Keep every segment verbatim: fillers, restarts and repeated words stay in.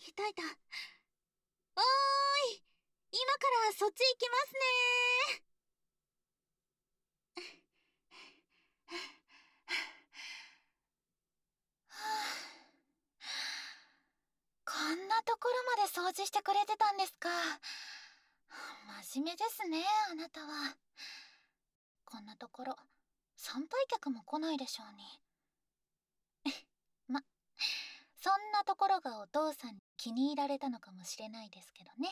痛いた。おーい、今からそっち行きますねこんなところまで掃除してくれてたんですか。真面目ですね、あなたは。こんなところ参拝客も来ないでしょうに。ま、そんなところがお父さんに気に入られたのかもしれないですけどね。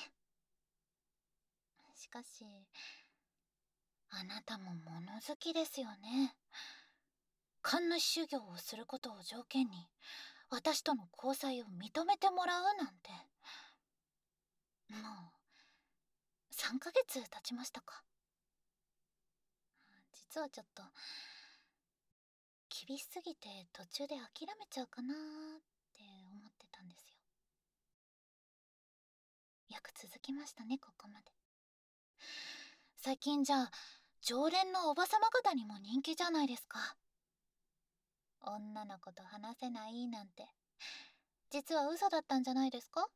しかしあなたも物好きですよね。神主修行をすることを条件に私との交際を認めてもらうなんて。もうさんかげつ経ちましたか。実はちょっと厳しすぎて途中で諦めちゃうかなーって思ってたんですよ。よく続きましたね、ここまで。最近じゃあ常連のおばさま方にも人気じゃないですか。女の子と話せないなんて実は嘘だったんじゃないですか。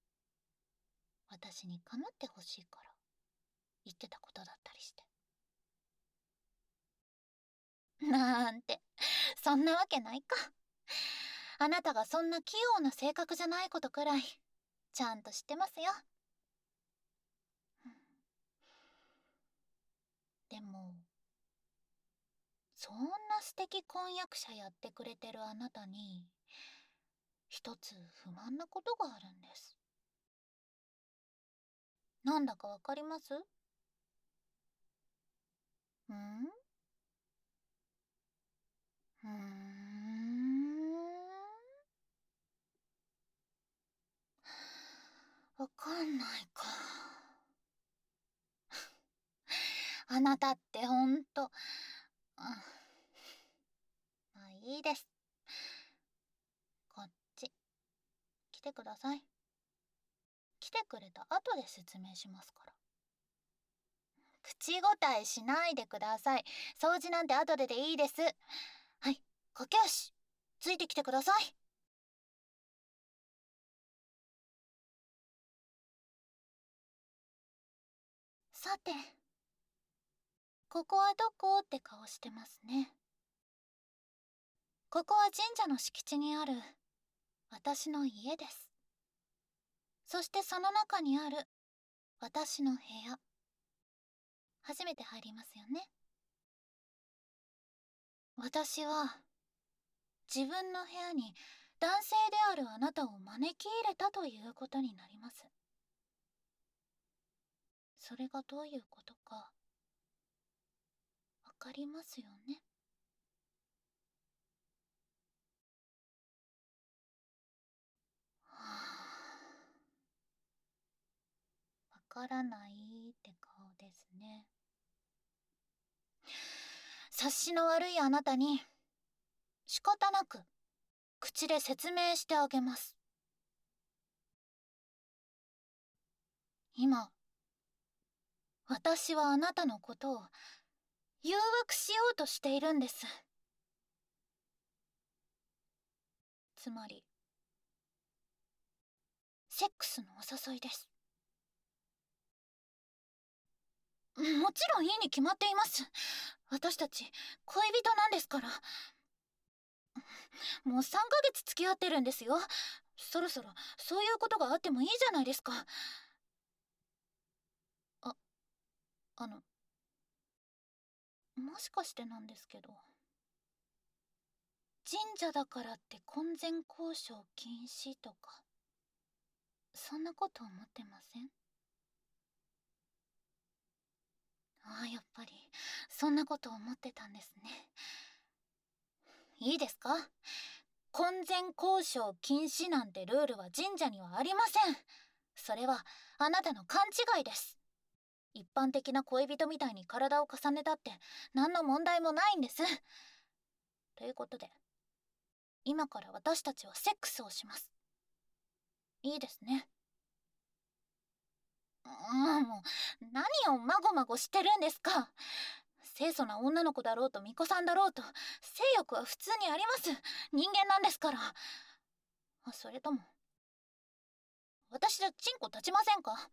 私に構ってほしいから言ってたことだったりして。なんて、そんなわけないか。あなたがそんな器用な性格じゃないことくらいちゃんと知ってますよ。でもそんな素敵婚約者やってくれてるあなたに一つ不満なことがあるんです。なんだかわかります？ん？うーん。わかんないか。あなたってほんと、うん、まあいいです。こっち来てください。来てくれた後で説明しますから。口答えしないでください。掃除なんて後ででいいです。はい、駆け足ついてきてください。さて、ここはどこって顔してますね。ここは神社の敷地にある私の家です。そしてその中にある私の部屋。初めて入りますよね。私は自分の部屋に男性であるあなたを招き入れたということになります。それがどういうことかわかりますよね。はあ、わからないって顔ですね。察しの悪いあなたに仕方なく口で説明してあげます。今私はあなたのことを誘惑しようとしているんです。つまりセックスのお誘いです。もちろんいいに決まっています。私たち恋人なんですから。もうさんかげつ付き合ってるんですよ。そろそろそういうことがあってもいいじゃないですか。あ、あのもしかしてなんですけど、神社だからって婚前交渉禁止とかそんなこと思ってません？ああ、やっぱりそんなこと思ってたんですね。いいですか？婚前交渉禁止なんてルールは神社にはありません。それはあなたの勘違いです。一般的な恋人みたいに体を重ねたって何の問題もないんです。ということで今から私たちはセックスをします。いいですね。うん、もう何をまごまごしてるんですか。清楚な女の子だろうと巫女さんだろうと性欲は普通にあります。人間なんですから。あ、それとも私じゃチンコ立ちませんか？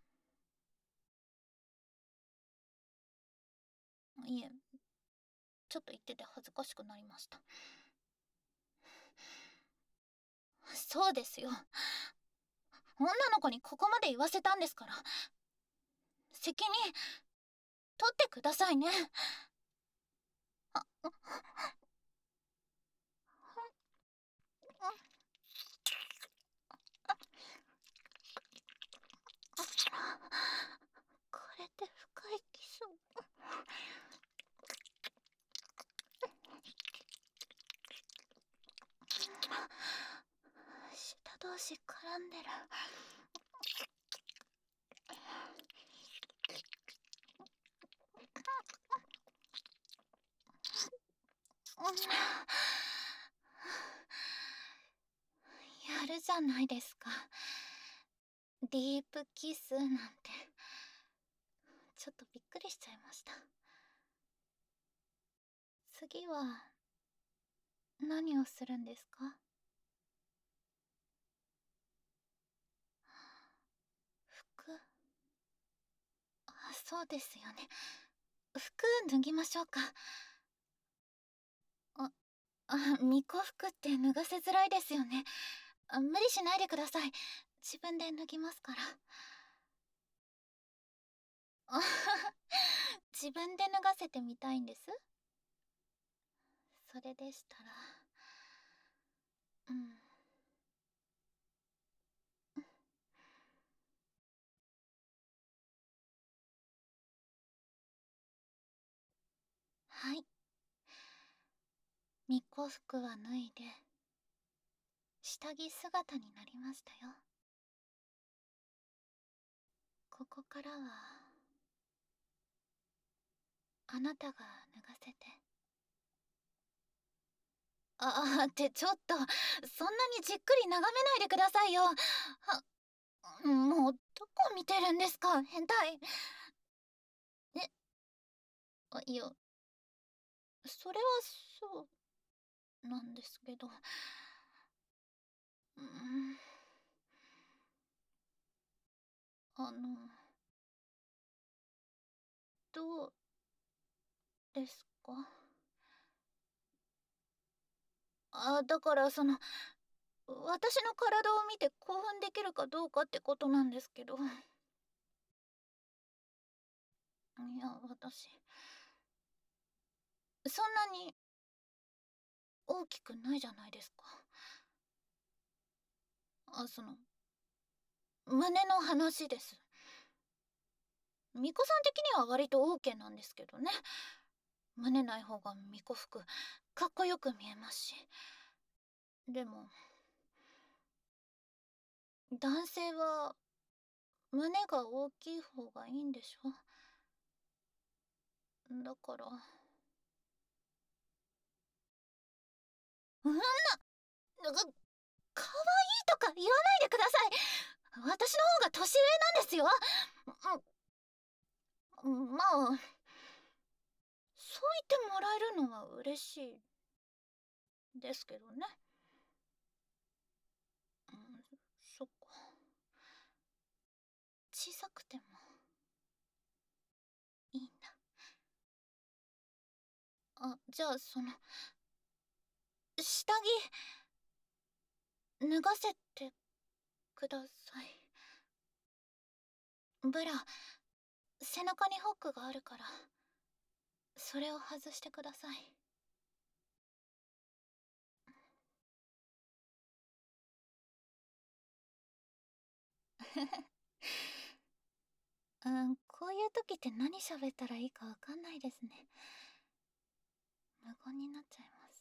いえ、ちょっと言ってて恥ずかしくなりました。そうですよ。女の子にここまで言わせたんですから、責任取ってくださいね。あ、これって深いキス。舌同士絡んでる。やるじゃないですか。ディープキスなんて。ちょっとびっくりしちゃいました。次は何をするんですか？服？あ、そうですよね。服脱ぎましょうか。あ、あ、巫女服って脱がせづらいですよね。あ、無理しないでください。自分で脱ぎますから。あ自分で脱がせてみたいんです。それでしたら、うん。はい。巫女服は脱いで、下着姿になりましたよ。ここからは、あなたが脱がせて。ああ、ってちょっと、そんなにじっくり眺めないでくださいよ。は、もう、どこ見てるんですか、変態。え、あ、いや、それはそうなんですけど。うん、あの、どうですか？あ、だからその、私の体を見て興奮できるかどうかってことなんですけど。いや、私、そんなに大きくないじゃないですか。あ、その、胸の話です。巫女さん的には割と OK なんですけどね。胸ない方が巫女服かっこよく見えますし。でも男性は胸が大きい方がいいんでしょ？だから、うんな、か、かわいいとか言わないでください。私の方が年上なんですよ。うん、まあ、そう言ってもらえるのは嬉しいですけどね。うん、そっか。小さくてもいいんだ。あ、じゃあその、下着脱がせてください。ブラ、背中にホックがあるから、それを外してください。うん、こういう時って何喋ったらいいかわかんないですね。無言になっちゃいます。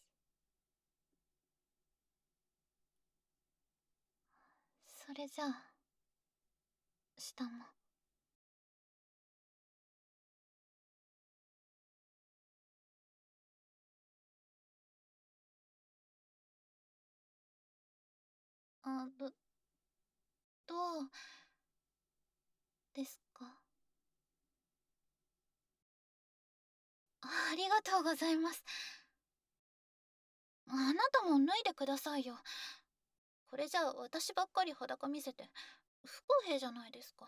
それじゃあ、下も。あ、ど、どうですか？ありがとうございます。あなたも脱いでくださいよ。これじゃあ私ばっかり裸見せて不公平じゃないですか。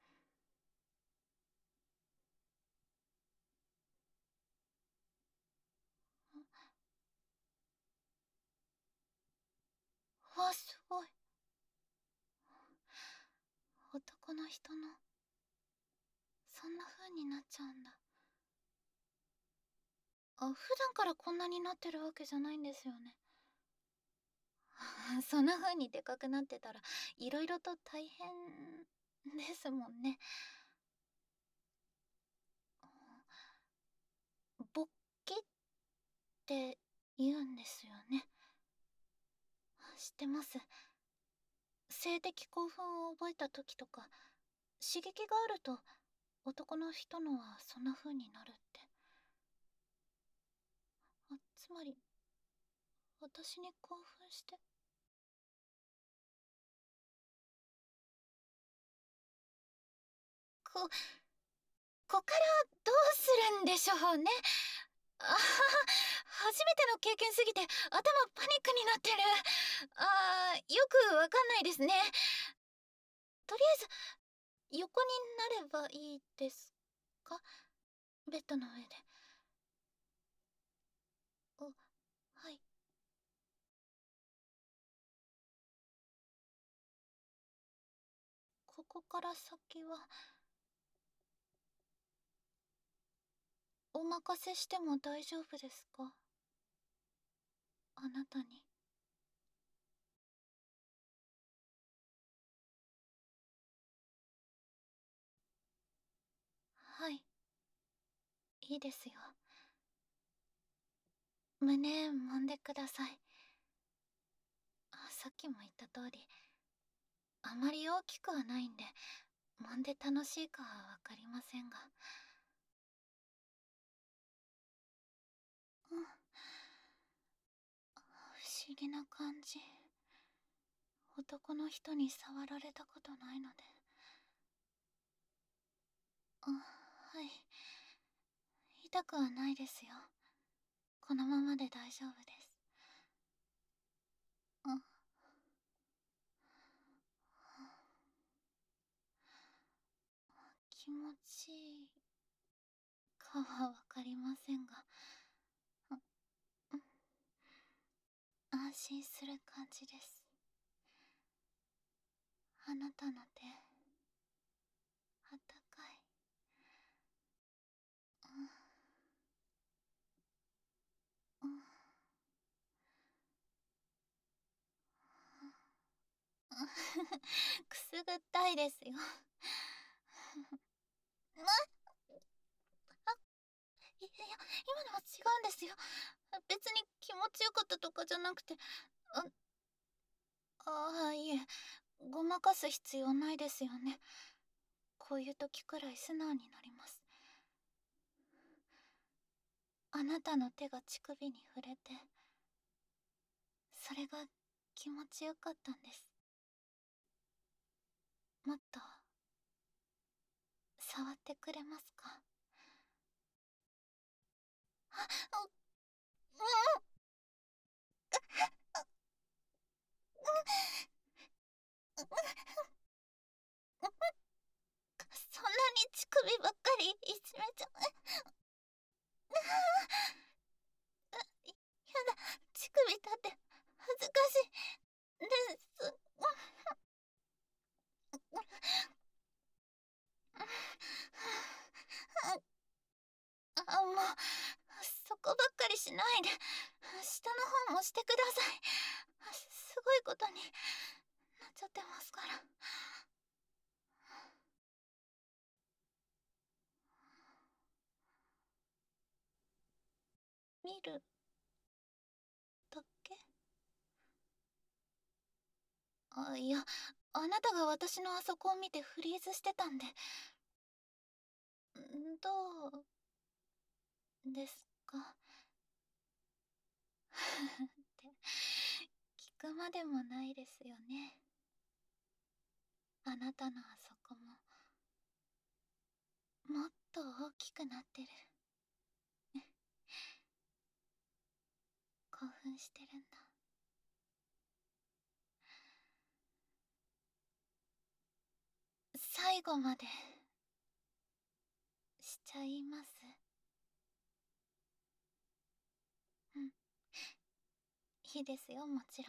わ、すごい。男の人の、そんな風になっちゃうんだ。あ、普段からこんなになってるわけじゃないんですよね。そんな風にでかくなってたら、いろいろと大変ですもんね。勃起って言うんですよね。知ってます。性的興奮を覚えた時とか、刺激があると男の人のはそんな風になるって。あ、つまり私に興奮して。ここからどうするんでしょうね。あはは、初めての経験すぎて頭パニックになってる。あー、よくわかんないですね。とりあえず横になればいいですか？ベッドの上で。あ、はい。ここから先はお任せしても大丈夫ですか？あなたに。はい、いいですよ。胸揉んでください。あ、さっきも言った通り、あまり大きくはないんで、揉んで楽しいかはわかりませんが。うん、不思議な感じ。男の人に触られたことないので。あ、はい。痛くはないですよ。このままで大丈夫です。あ、気持ちいいかはわかりませんが、あ、うん、安心する感じです。あなたの手、あったかい。うん、うん、くすぐったいですよ。ま、いや、今のは違うんですよ。別に気持ちよかったとかじゃなくて、あ、ああ、いえ、ごまかす必要ないですよね。こういう時くらい素直になります。あなたの手が乳首に触れて、それが気持ちよかったんです。もっと触ってくれますか？あ、う、うん、そんなに乳首ばっかりいじめちゃう。やだ、乳首だって恥ずかしいです。あ、もう、そこばっかりしないで、下の方もしてください。すごいことになっちゃってますから。見るだけ？あ、いや、あなたが私のあそこを見てフリーズしてたんで。ん、どうですか？って聞くまでもないですよね。あなたのあそこももっと大きくなってる。興奮してるんだ。 最後までしちゃいます。うん、いいですよ、もちろん。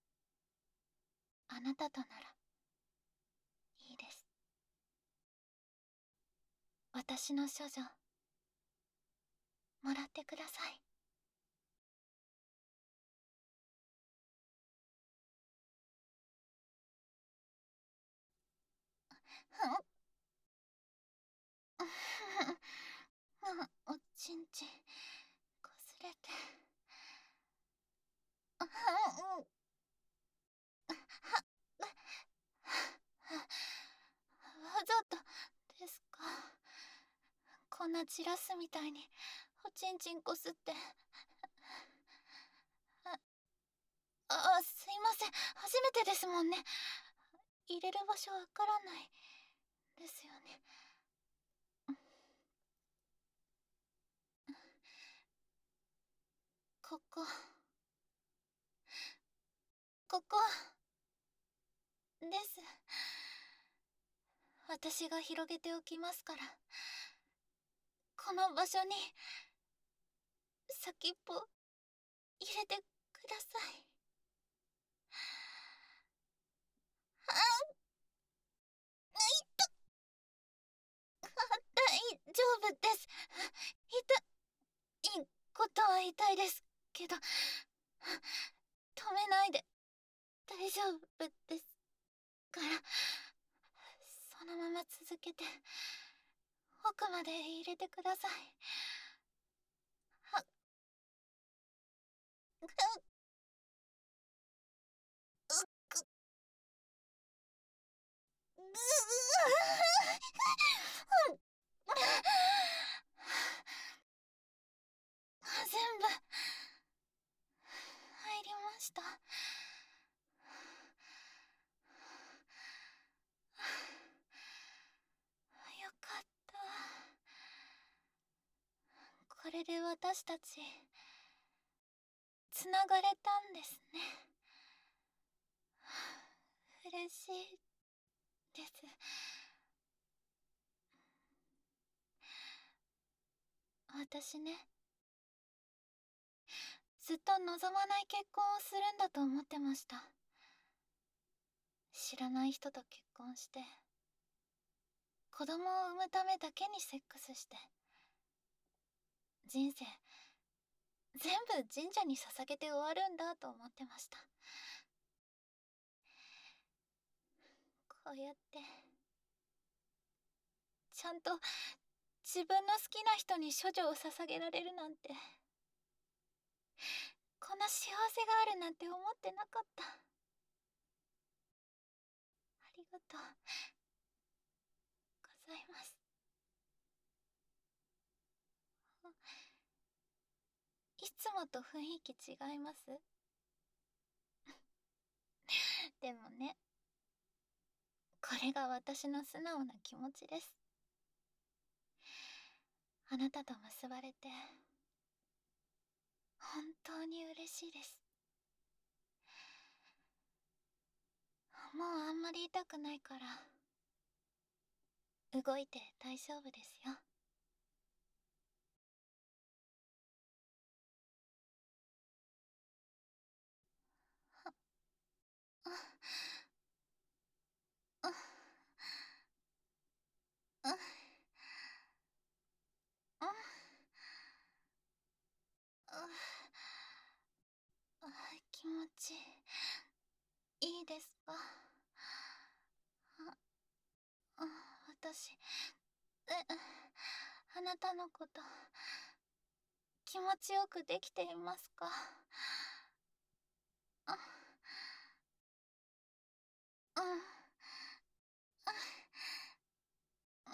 あなたとならいいです。私の処女もらってください。おちんちんこすれて、わざとですか？こんな散らすみたいにおちんちんこすって。ああ、すいません、初めてですもんね。入れる場所わからないですよね。ここここです。私が広げておきますから、この場所に先っぽ入れてください。大丈夫です。痛いことは痛いですけど、止めないで大丈夫ですから、そのまま続けて奥まで入れてください。はっ、ぐぐ全部入りました。よかった。これで私たちつながれたんですね。嬉しいです。私ね、ずっと望まない結婚をするんだと思ってました。知らない人と結婚して子供を産むためだけにセックスして、人生全部神社に捧げて終わるんだと思ってました。こうやってちゃんと自分の好きな人に処女を捧げられるなんて、こんな幸せがあるなんて思ってなかった。ありがとうございます。いつもと雰囲気違います？でもね、これが私の素直な気持ちです。あなたと結ばれて本当に嬉しいです。もうあんまり痛くないから動いて大丈夫ですよ。あああああ、気持ちいいですか？あ、私、え、あなたのこと気持ちよくできていますか？あ、うん、うん、うん、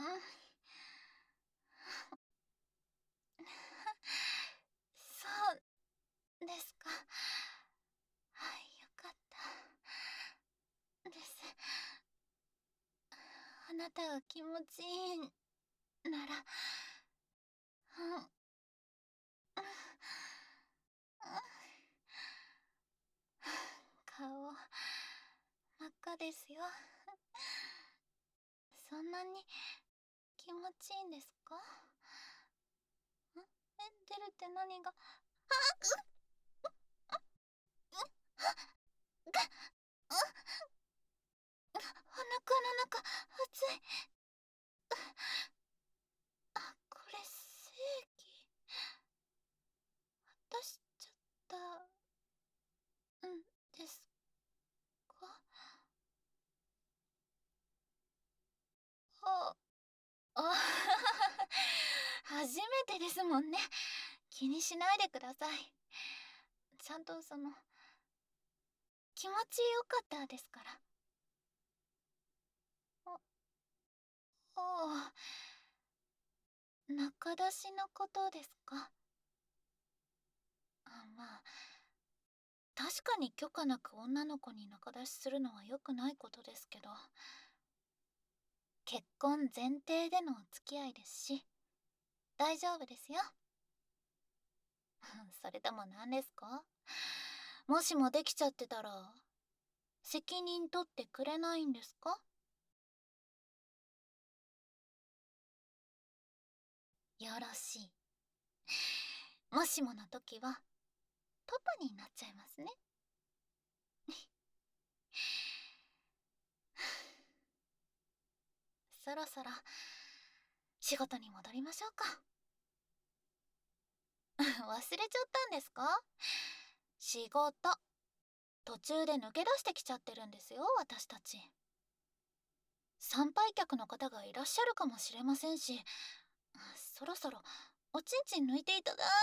そうですか。はい、よかったです。あなたが気持ちいいなら、うん、うん、顔真っ赤ですよ。 そんなに気持ちいいんですか？んえ、出るって何が。あっ、うっ、が、うっ、お腹の中熱い。あ、これ正気出しちゃったんですか？あ、あ初めてですもんね。気にしないでください。ちゃんとその気持ちよかったですから。あ、ああ、中出しのことですか？あ、まあ確かに許可なく女の子に中出しするのは良くないことですけど、結婚前提でのお付き合いですし、大丈夫ですよ。それとも何ですか？もしもできちゃってたら責任取ってくれないんですか？よろしい。もしもの時はパパになっちゃいますね。そろそろ仕事に戻りましょうか。忘れちゃったんですか？仕事途中で抜け出してきちゃってるんですよ、私たち。参拝客の方がいらっしゃるかもしれませんし、そろそろおちんちん抜いていただい。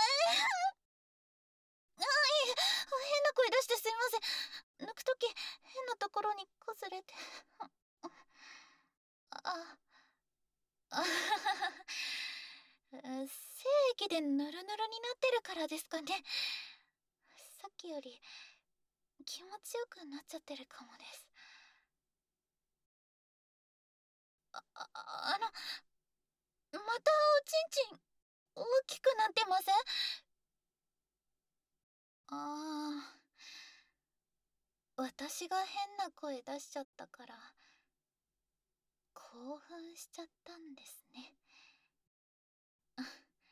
あ、いえ、変な声出してすいません。抜くとき変なところにこすれて。ああ正規でヌルヌルになってるからですかね。さっきより気持ちよくなっちゃってるかもです。あ、ああの、またおちんちん大きくなってません？ああ、私が変な声出しちゃったから興奮しちゃったんですね。あ、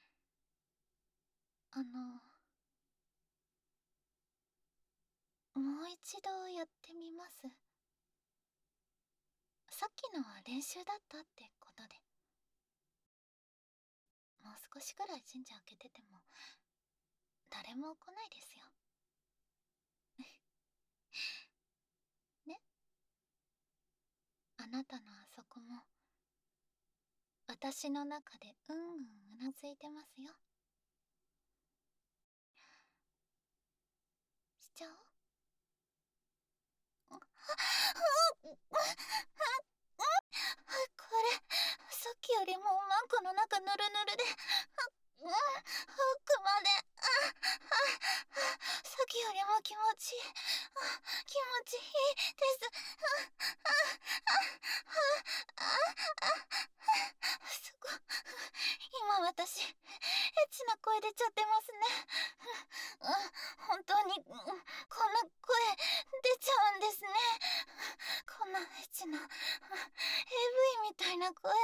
あのもう一度やってみます。さっきのは練習だったってことで。もう少しくらい神社開けてても誰も来ないですよ。ね、あなたのあそこも私の中でうんうんうなずいてますよ。しちゃおう。これさっきよりもマンコの中ヌルヌルで、うん、奥まで、ああさっきよりも気持ちいい、あ、気持ちいいです。ああああすごい。今私エッチな声出ちゃってますね。本当にこんな声出ちゃうんですね。こんなエッチな エーブイ みたいな声。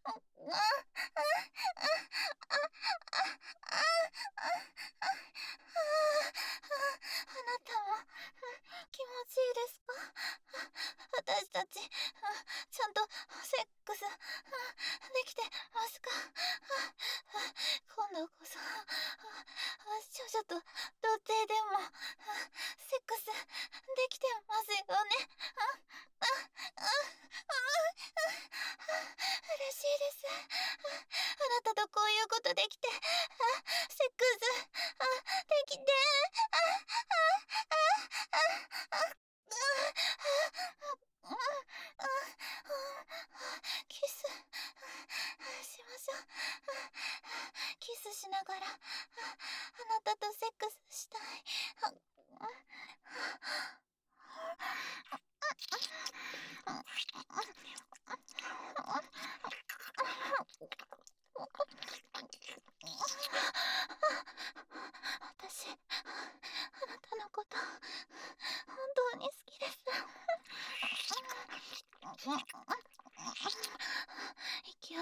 あなたも気持ちいいですか？私たちちゃんとセックスできてますか？今度こそ少女と童貞でもセックスできてますよね？嬉しいです。あなたとこういうことできて、セックスできて、キスしましょう。キスしながらあなたとセックスしたい。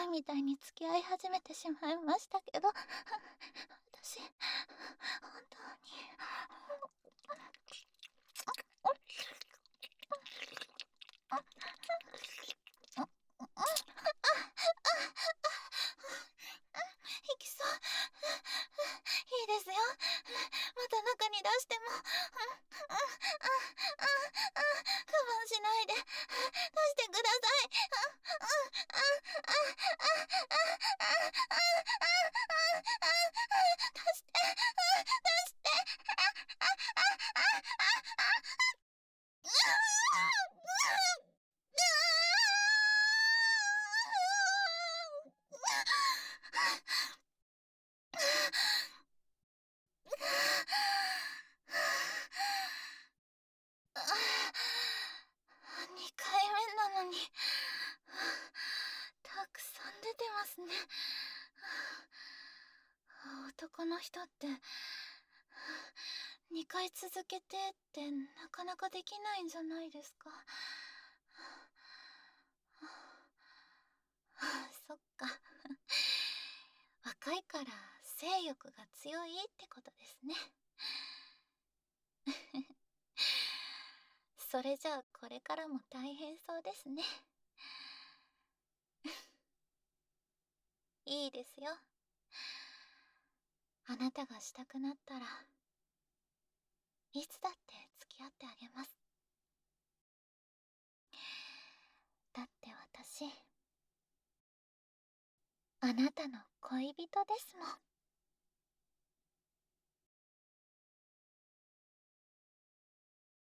前みたいに付き合い始めてしまいましたけど、私本当にいきそう。いいですよ。また中に出しても我慢しないで出してください。出して出して。にかいめなのにたくさん出てますね。男の人ってにかい続けてってなかなかできないんじゃないですか。そっか。若いから性欲が強いってことですね。それじゃあこれからも大変そうですね。いいですよ。あなたがしたくなったらいつだって付き合ってあげます。だって私あなたの恋人ですもん。